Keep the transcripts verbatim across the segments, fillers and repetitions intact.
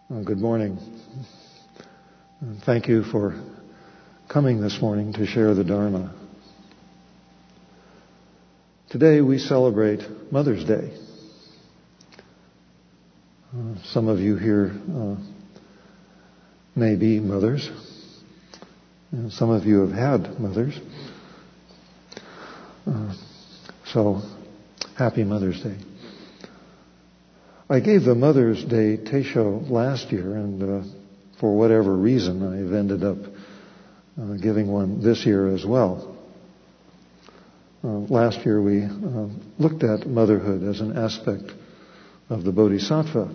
Well, good morning. Thank you for coming this morning to share the Dharma. Today we celebrate Mother's Day. Uh, some of you here uh, may be mothers. And some of you have had mothers. Uh, so, happy Mother's Day. I gave the Mother's Day Teisho last year, and uh, for whatever reason, I've ended up uh, giving one this year as well. Uh, last year we uh, looked at motherhood as an aspect of the Bodhisattva.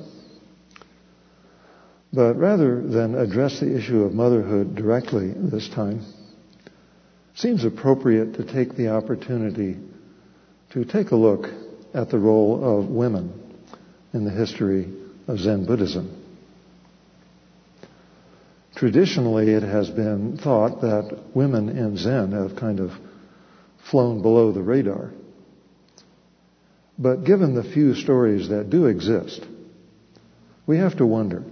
But rather than address the issue of motherhood directly this time, it seems appropriate to take the opportunity to take a look at the role of women in the history of Zen Buddhism. Traditionally, it has been thought that women in Zen have kind of flown below the radar. But given the few stories that do exist, we have to wonder.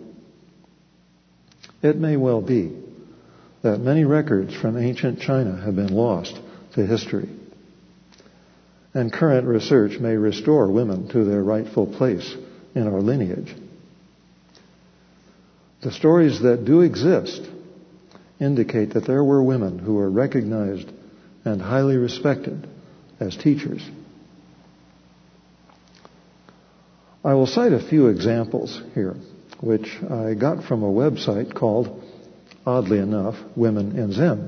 It may well be that many records from ancient China have been lost to history, and current research may restore women to their rightful place in our lineage. The stories that do exist indicate that there were women who were recognized and highly respected as teachers. I will cite a few examples here, which I got from a website called, oddly enough, Women in Zen.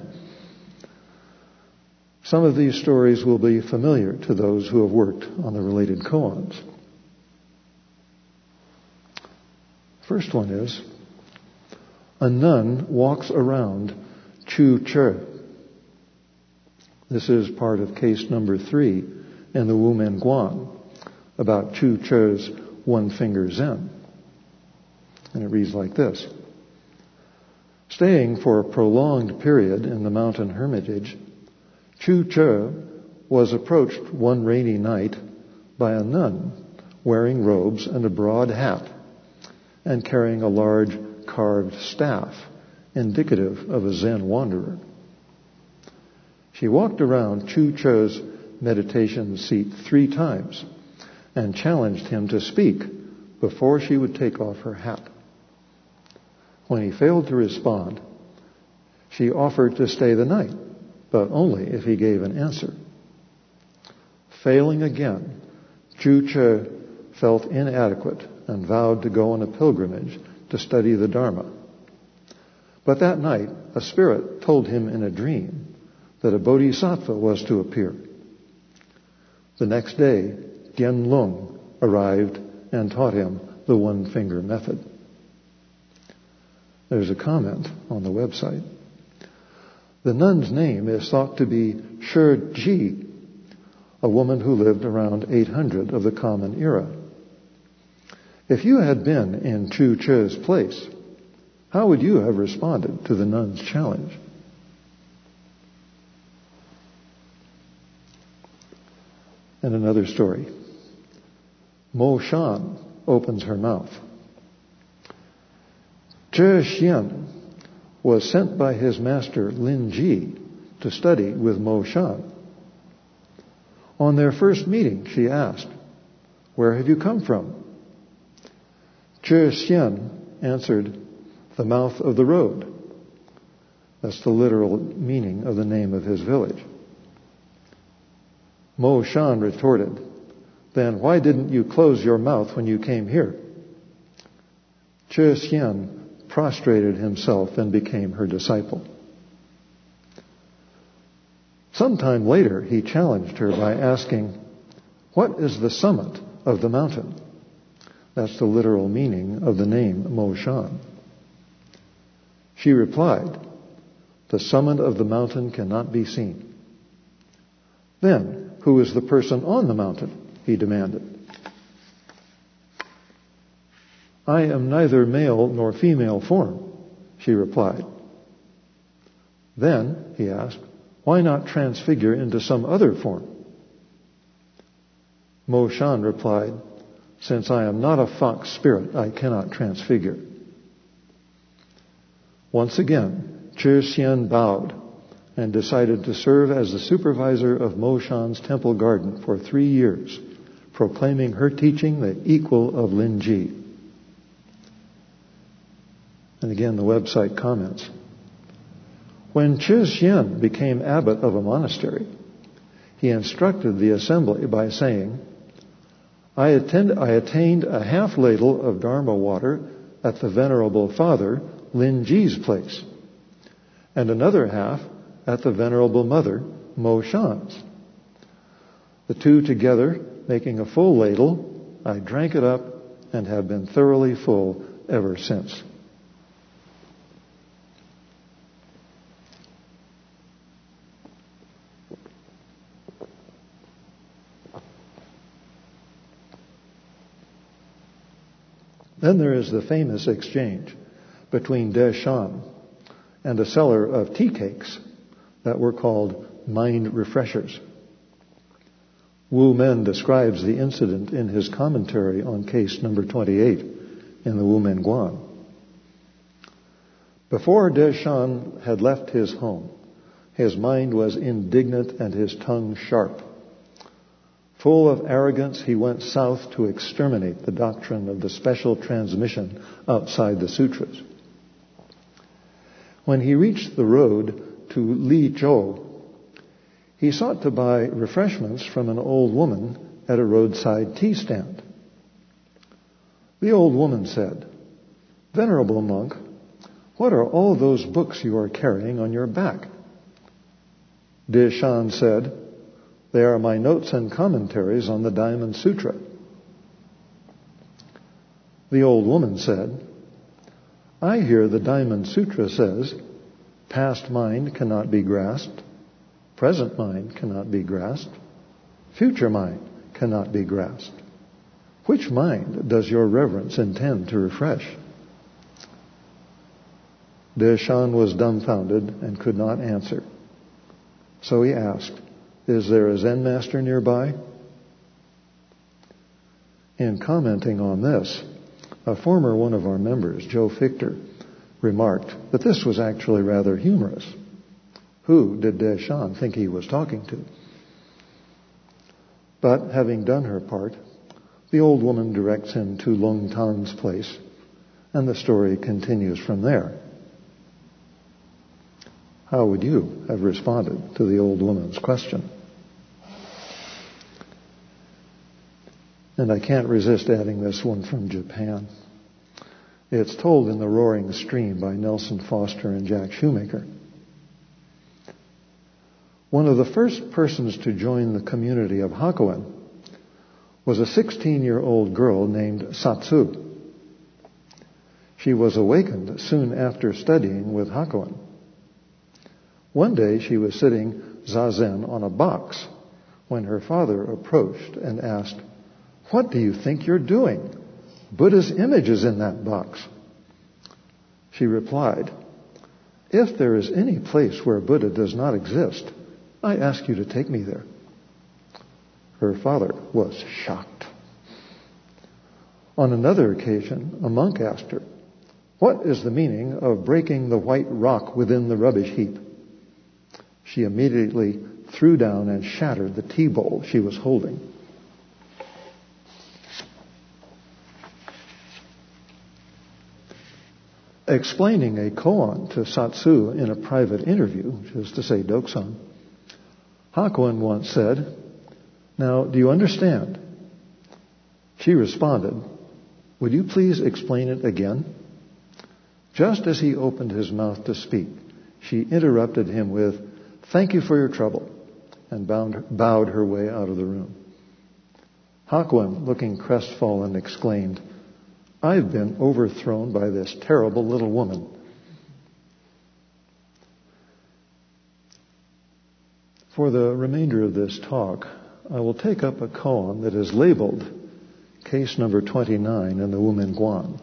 Some of these stories will be familiar to those who have worked on the related koans. First one is, a nun walks around Chu Che. This is part of case number three in the Wu Men Guan about Chu Che's one-finger Zen. And it reads like this. Staying for a prolonged period in the mountain hermitage, Chu Che was approached one rainy night by a nun wearing robes and a broad hat and carrying a large carved staff, indicative of a Zen wanderer. She walked around Chu Che's meditation seat three times and challenged him to speak before she would take off her hat. When he failed to respond, she offered to stay the night, but only if he gave an answer. Failing again, Chu Che felt inadequate and vowed to go on a pilgrimage to study the Dharma. But that night, a spirit told him in a dream that a bodhisattva was to appear. The next day, Gen Lung arrived and taught him the one-finger method. There's a comment on the website. The nun's name is thought to be Shi Ji, a woman who lived around eight hundred of the Common Era. If you had been in Chu Che's place, how would you have responded to the nun's challenge? And another story. Mo Shan opens her mouth. Zhe Xian was sent by his master Lin Ji to study with Mo Shan. On their first meeting, she asked, "Where have you come from?" Zhe Xian answered, "The mouth of the road." That's the literal meaning of the name of his village. Mo Shan retorted, "Then why didn't you close your mouth when you came here?" Zhe Xian prostrated himself and became her disciple. Sometime later, he challenged her by asking, "What is the summit of the mountain?" That's the literal meaning of the name Mo Shan. She replied, "The summit of the mountain cannot be seen." "Then, who is the person on the mountain?" he demanded. "I am neither male nor female form," she replied. "Then," he asked, "why not transfigure into some other form?" Mo Shan replied, "Since I am not a fox spirit, I cannot transfigure." Once again, Chi Xian bowed and decided to serve as the supervisor of Mo Shan's temple garden for three years, proclaiming her teaching the equal of Lin Ji. And again, the website comments. When Chi Xian became abbot of a monastery, he instructed the assembly by saying, I, attend, I attained a half ladle of Dharma water at the Venerable Father Lin Ji's place, and another half at the Venerable Mother Mo Shan's. The two together, making a full ladle, I drank it up and have been thoroughly full ever since. Then there is the famous exchange between De Shan and a seller of tea cakes that were called mind refreshers. Wu Men describes the incident in his commentary on case number twenty-eight in the Wu Men Guan. Before De Shan had left his home, his mind was indignant and his tongue sharp. Full of arrogance, he went south to exterminate the doctrine of the special transmission outside the sutras. When he reached the road to Li Zhou, he sought to buy refreshments from an old woman at a roadside tea stand. The old woman said, Venerable monk, what are all those books you are carrying on your back? De Shan said, They are my notes and commentaries on the Diamond Sutra. The old woman said, I hear the Diamond Sutra says, past mind cannot be grasped, present mind cannot be grasped, future mind cannot be grasped. Which mind does your reverence intend to refresh? De Shan was dumbfounded and could not answer. So he asked, Is there a Zen master nearby? In commenting on this, a former one of our members, Joe Fichter, remarked that this was actually rather humorous. Who did De Shan think he was talking to? But having done her part, the old woman directs him to Long Tan's place, and the story continues from there. How would you have responded to the old woman's question? And I can't resist adding this one from Japan. It's told in The Roaring Stream by Nelson Foster and Jack Shoemaker. One of the first persons to join the community of Hakuin was a sixteen-year-old girl named Satsu. She was awakened soon after studying with Hakuin. One day she was sitting zazen on a box when her father approached and asked, What do you think you're doing? Buddha's image is in that box. She replied, If there is any place where Buddha does not exist, I ask you to take me there. Her father was shocked. On another occasion, a monk asked her, What is the meaning of breaking the white rock within the rubbish heap? She immediately threw down and shattered the tea bowl she was holding. Explaining a koan to Satsu in a private interview, which is to say Doksan, Hakuin once said, Now, do you understand? She responded, Would you please explain it again? Just as he opened his mouth to speak, she interrupted him with, Thank you for your trouble, and bound, bowed her way out of the room. Hakuin, looking crestfallen, exclaimed, I've been overthrown by this terrible little woman. For the remainder of this talk, I will take up a koan that is labeled case number twenty-nine in the Wu Men Guan.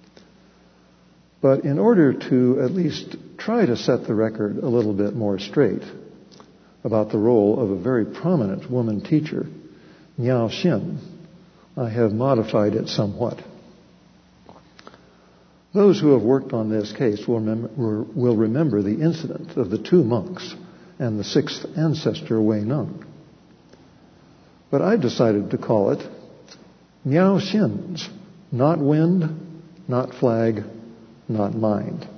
But in order to at least try to set the record a little bit more straight about the role of a very prominent woman teacher, Miao Xin, I have modified it somewhat. Those who have worked on this case will remember, will remember the incident of the two monks and the sixth ancestor, Wei Neng. But I've decided to call it Miao Xin's, not wind, not flag, not mind.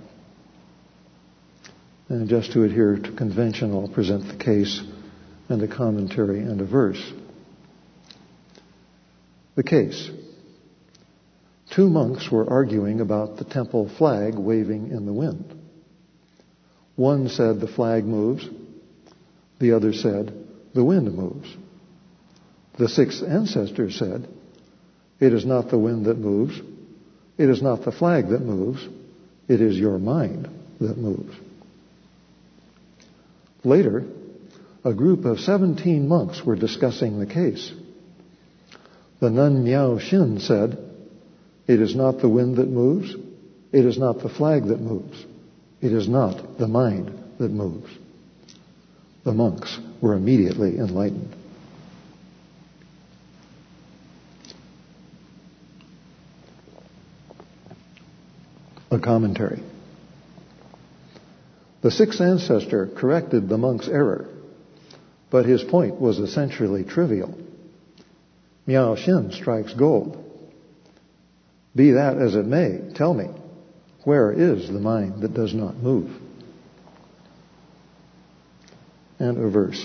And just to adhere to convention, I'll present the case and a commentary and a verse. The case. Two monks were arguing about the temple flag waving in the wind. One said the flag moves. The other said the wind moves. The sixth ancestor said, "It is not the wind that moves. It is not the flag that moves. It is your mind that moves." Later, a group of seventeen monks were discussing the case. The nun Miao Xin said, "It is not the wind that moves. It is not the flag that moves. It is not the mind that moves." The monks were immediately enlightened. A commentary. The sixth ancestor corrected the monk's error, but his point was essentially trivial. Miao Xin strikes gold. Be that as it may, tell me, where is the mind that does not move? And a verse.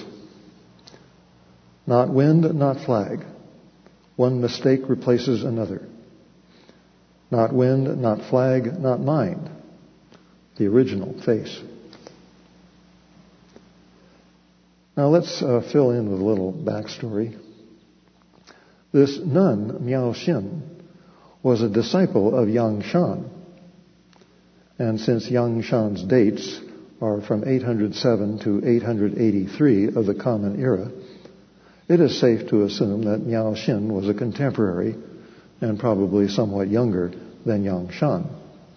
Not wind, not flag. One mistake replaces another. Not wind, not flag, not mind. The original face. Now let's uh, fill in with a little backstory. This nun, Miao Xin, was a disciple of Yang Shan. And since Yang Shan's dates are from eight hundred seven to eight hundred eighty-three of the Common Era, it is safe to assume that Miao Xin was a contemporary and probably somewhat younger than Yang Shan.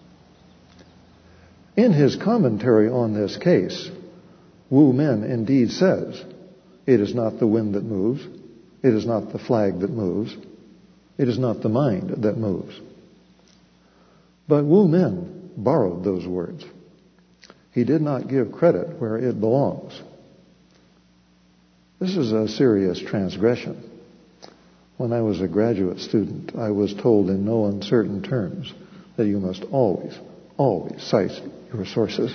In his commentary on this case, Wu Men indeed says, "It is not the wind that moves. It is not the flag that moves. It is not the mind that moves." But Wu Men borrowed those words. He did not give credit where it belongs. This is a serious transgression. When I was a graduate student, I was told in no uncertain terms that you must always, always cite your sources.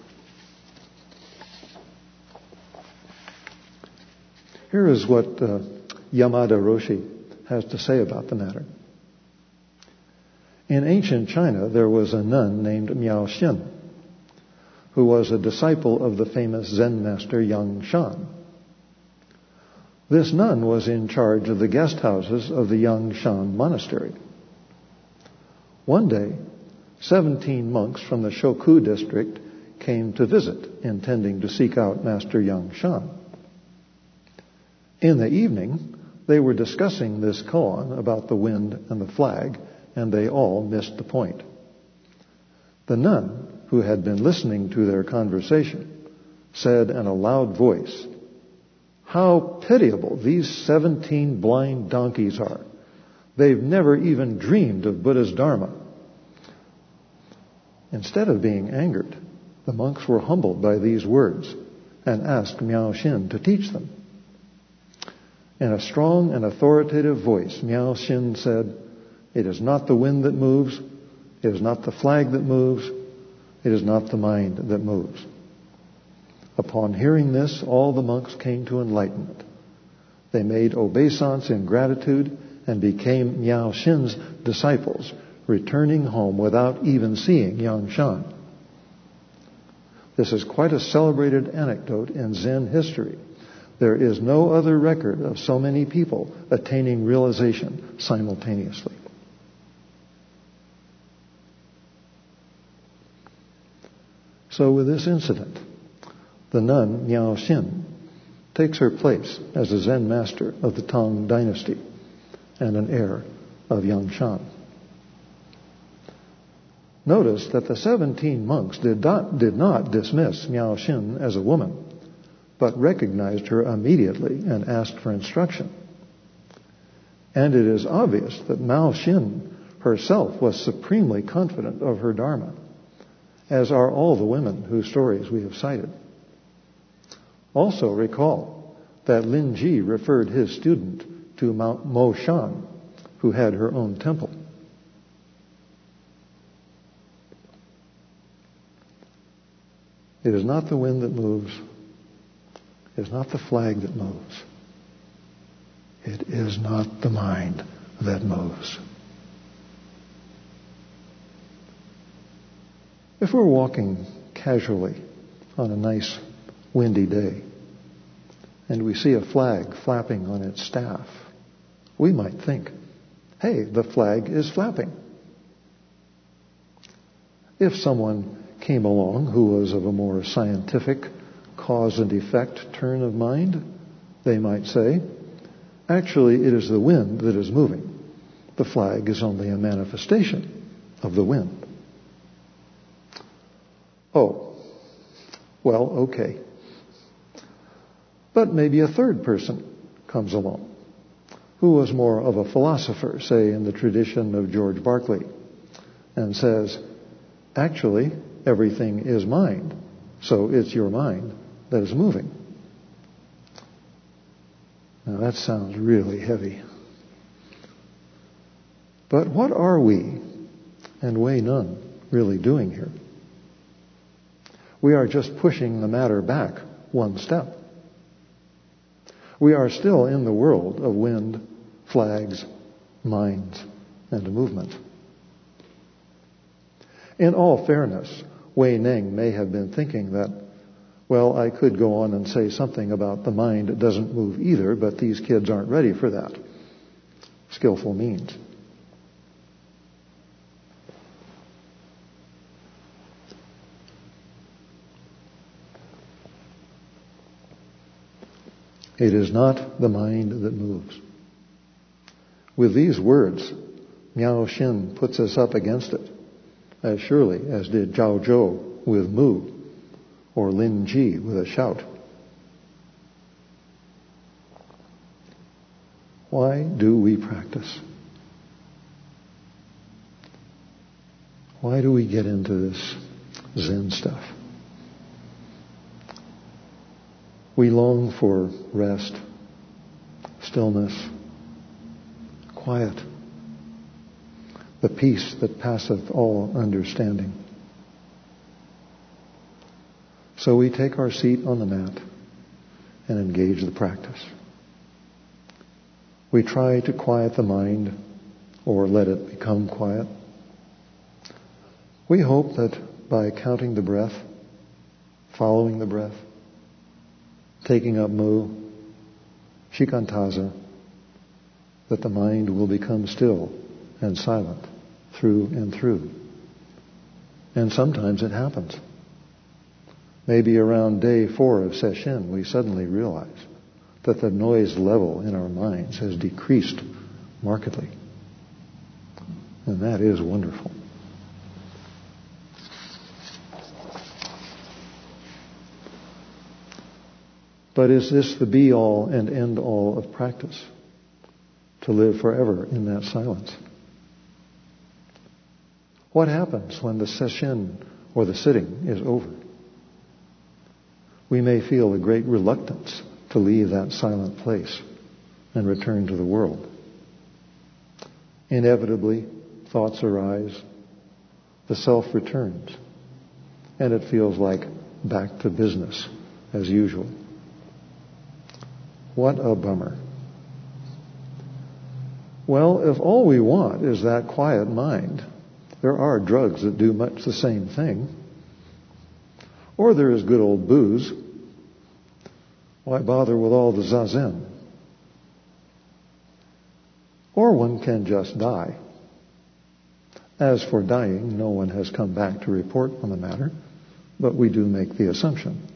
Here is what uh, Yamada Roshi has to say about the matter. In ancient China, there was a nun named Miao Xin, who was a disciple of the famous Zen master Yang Shan. This nun was in charge of the guest houses of the Yang Shan monastery. One day, seventeen monks from the Shoku district came to visit, intending to seek out Master Yang Shan. In the evening, they were discussing this koan about the wind and the flag, and they all missed the point. The nun, who had been listening to their conversation, said in a loud voice, "How pitiable these seventeen blind donkeys are. They've never even dreamed of Buddha's Dharma." Instead of being angered, the monks were humbled by these words and asked Miao Xin to teach them. In a strong and authoritative voice, Miao Xin said, "It is not the wind that moves. It is not the flag that moves. It is not the mind that moves." Upon hearing this, all the monks came to enlightenment. They made obeisance in gratitude and became Miao Xin's disciples, returning home without even seeing Yang Shan. This is quite a celebrated anecdote in Zen history. There is no other record of so many people attaining realization simultaneously. So with this incident, the nun Miao Xin takes her place as a Zen master of the Tang dynasty and an heir of Yang Shan. Notice that the seventeen monks did not, did not dismiss Miao Xin as a woman, but recognized her immediately and asked for instruction. And it is obvious that Miao Xin herself was supremely confident of her Dharma, as are all the women whose stories we have cited. Also recall that Lin Ji referred his student to Mo Shan, who had her own temple. It is not the wind that moves. It is not the flag that moves. It is not the mind that moves. If we're walking casually on a nice windy day and we see a flag flapping on its staff, we might think, hey, the flag is flapping. If someone came along who was of a more scientific cause and effect turn of mind, they might say, actually it is the wind that is moving. The flag is only a manifestation of the wind. Oh, well, okay. But maybe a third person comes along who was more of a philosopher, say in the tradition of George Berkeley, and says, actually, everything is mind, so it's your mind that is moving. Now that sounds really heavy. But what are we, and Wei Nun, really doing here? We are just pushing the matter back one step. We are still in the world of wind, flags, minds, and movement. In all fairness, Wei Ning may have been thinking that, well, I could go on and say something about the mind that doesn't move either, but these kids aren't ready for that. Skillful means. It is not the mind that moves. With these words, Miao Xin puts us up against it, as surely as did Zhao Zhou with Mu, or Lin Ji with a shout. Why do we practice? Why do we get into this Zen stuff? We long for rest, stillness, quiet, the peace that passeth all understanding. So we take our seat on the mat and engage the practice. We try to quiet the mind or let it become quiet. We hope that by counting the breath, following the breath, taking up Mu, Shikantaza, that the mind will become still and silent through and through. And sometimes it happens. Maybe around day four of Sesshin, we suddenly realize that the noise level in our minds has decreased markedly. And that is wonderful. But is this the be-all and end-all of practice? To live forever in that silence? What happens when the sesshin or the sitting is over? We may feel a great reluctance to leave that silent place and return to the world. Inevitably, thoughts arise, the self returns, and it feels like back to business as usual. What a bummer. Well, if all we want is that quiet mind, there are drugs that do much the same thing. Or there is good old booze. Why bother with all the zazen? Or one can just die. As for dying, no one has come back to report on the matter, but we do make the assumption.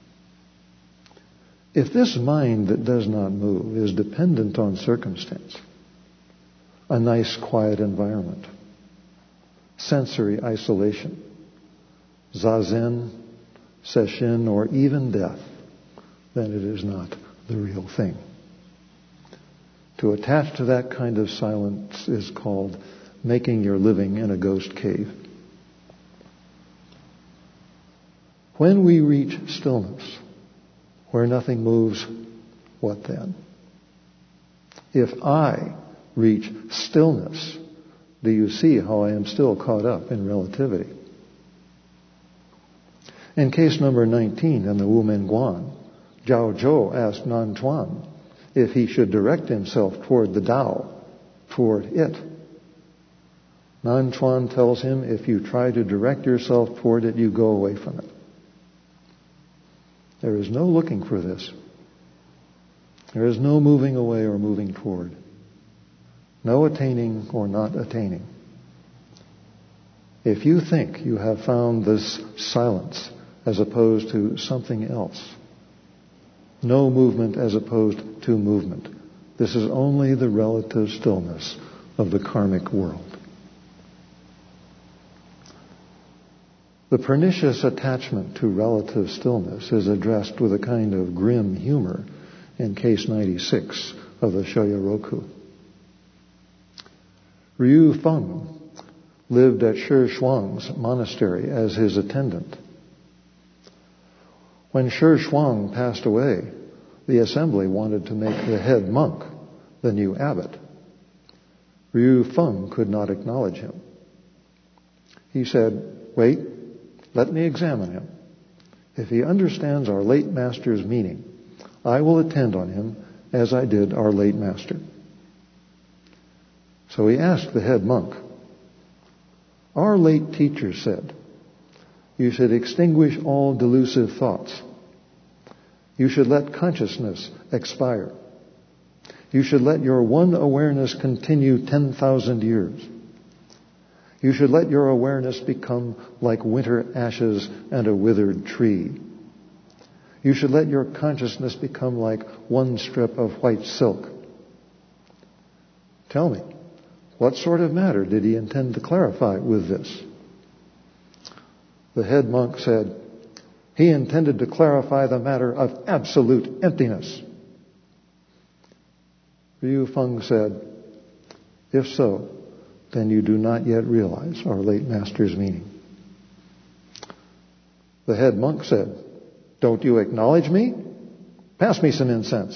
If this mind that does not move is dependent on circumstance, a nice quiet environment, sensory isolation, zazen, sesshin, or even death, then it is not the real thing. To attach to that kind of silence is called making your living in a ghost cave. When we reach stillness, where nothing moves, what then? If I reach stillness, do you see how I am still caught up in relativity? In case number nineteen in the Wumen Guan, Zhao Zhou asked Nan Chuan if he should direct himself toward the Tao, toward it. Nan Chuan tells him, if you try to direct yourself toward it, you go away from it. There is no looking for this. There is no moving away or moving toward. No attaining or not attaining. If you think you have found this silence as opposed to something else, no movement as opposed to movement, this is only the relative stillness of the karmic world. The pernicious attachment to relative stillness is addressed with a kind of grim humor in case ninety-six of the Shoyoroku. Ryu Feng lived at Shi Shuang's monastery as his attendant. When Shi Shuang passed away, the assembly wanted to make the head monk the new abbot. Ryu Feng could not acknowledge him. He said, "Wait, let me examine him. If he understands our late master's meaning, I will attend on him as I did our late master." So he asked the head monk, "Our late teacher said, you should extinguish all delusive thoughts. You should let consciousness expire. You should let your one awareness continue ten thousand years. You should let your awareness become like winter ashes and a withered tree. You should let your consciousness become like one strip of white silk." Tell me, what sort of matter did he intend to clarify with this? The head monk said, he intended to clarify the matter of absolute emptiness. Ryu Feng said, "If so, then you do not yet realize our late master's meaning." The head monk said, "Don't you acknowledge me? Pass me some incense."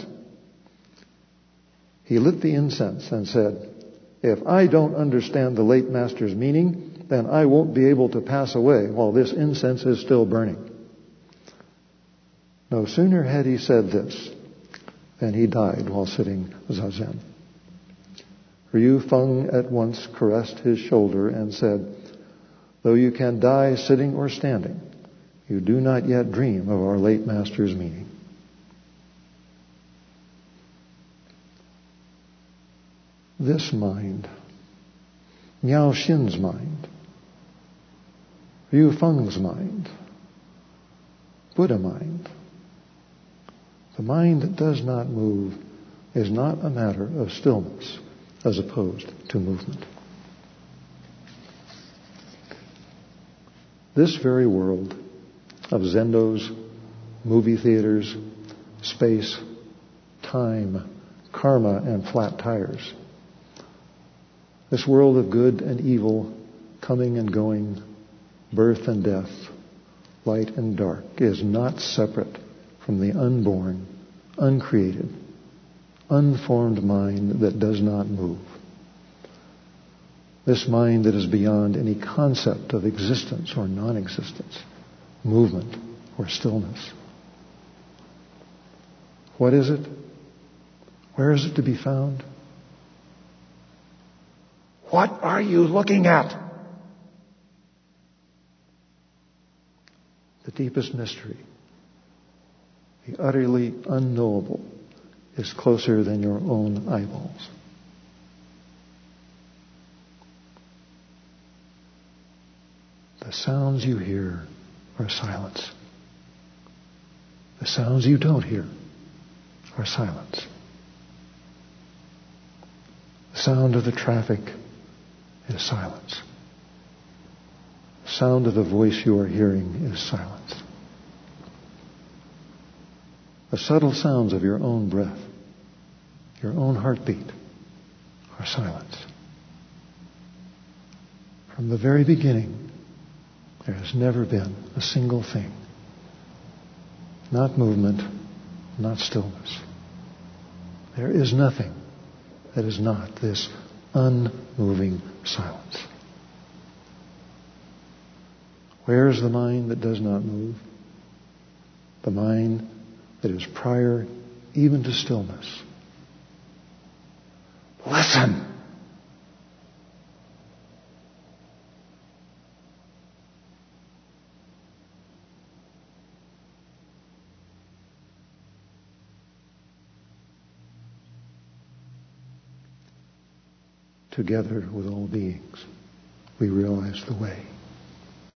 He lit the incense and said, "If I don't understand the late master's meaning, then I won't be able to pass away while this incense is still burning." No sooner had he said this than he died while sitting zazen. Ryu Feng at once caressed his shoulder and said, "Though you can die sitting or standing, you do not yet dream of our late master's meaning." This mind, Miao Xin's mind, Ryu Feng's mind, Buddha mind, the mind that does not move is not a matter of stillness as opposed to movement. This very world of zendos, movie theaters, space, time, karma, and flat tires, this world of good and evil, coming and going, birth and death, light and dark, is not separate from the unborn, uncreated, unformed mind that does not move. This mind that is beyond any concept of existence or non-existence, movement or stillness. What is it? Where is it to be found? What are you looking at? The deepest mystery, the utterly unknowable, is closer than your own eyeballs. The sounds you hear are silence. The sounds you don't hear are silence. The sound of the traffic is silence. The sound of the voice you are hearing is silence. The subtle sounds of your own breath, your own heartbeat, are silence. From the very beginning, there has never been a single thing. Not movement, not stillness. There is nothing that is not this unmoving silence. Where is the mind that does not move? The mind that is prior even to stillness. Listen. Together with all beings, we realize the way.